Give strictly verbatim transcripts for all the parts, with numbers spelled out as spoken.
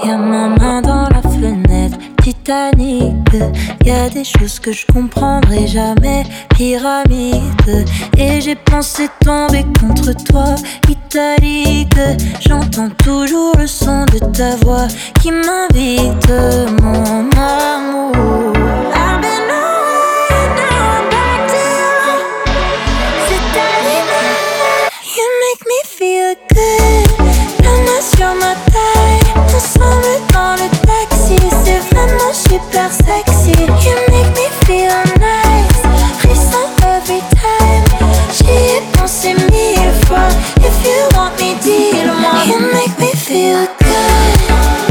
Y'a ma main dans la fenêtre, Titanic. Y'a des choses que je comprendrai jamais, pyramide. Et j'ai pensé tomber contre toi, italique. J'entends toujours le son de ta voix qui m'invite, mon amour. I've been away, now I'm back to you. C'est arrivé. You make me feel good. La main sur ma taille, ensemble dans le taxi. C'est vraiment super sexy. You make me feel nice. Frisson every time. J'y ai pensé mille fois. If you want me, dis-le-moi. You make me feel good.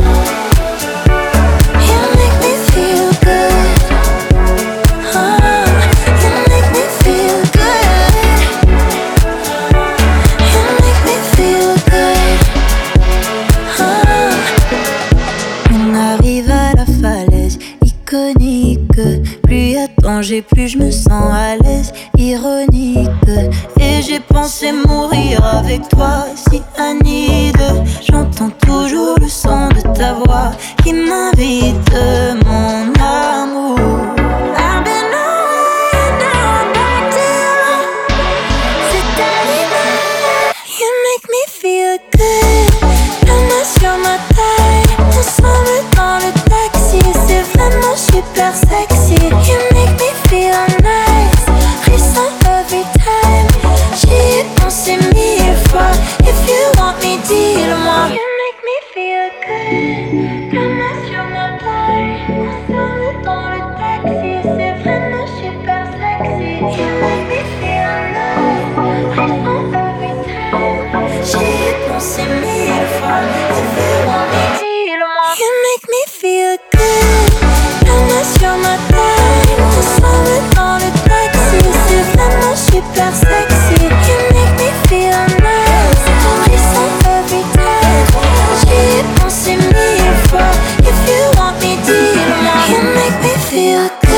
You make me feel good. Oh, you make me feel good. You make me feel good. Oh. On arrive à la falaise iconique. Plus y'a de danger, plus je me sens à l'aise, ironique. Et j'ai pensé mourir avec toi, si Anide. J'entends toujours le son de ta voix qui m'invite, mon amour. I've been away, now I'm back to you. C'est arrivé. You make me feel good. La main sur ma taille, ensemble dans le taxi. C'est vraiment super sexy. You make me feel nice. Frisson every time. J'y ai pensé mille fois. If you want me, dis-le-moi. You make me feel good. La main sur ma taille, ensemble dans le taxi. C'est vraiment super sexy. You make me feel nice. Frisson every time. J'y ai pensé mille fois. If you want me, dis-le-moi. You make me feel good. La main sur ma taille, ensemble dans le taxi. C'est vraiment super sexy. You make me feel nice. Frisson every time. J'y ai pensé mille fois. If you want me, dis-le-moi. You make me feel good.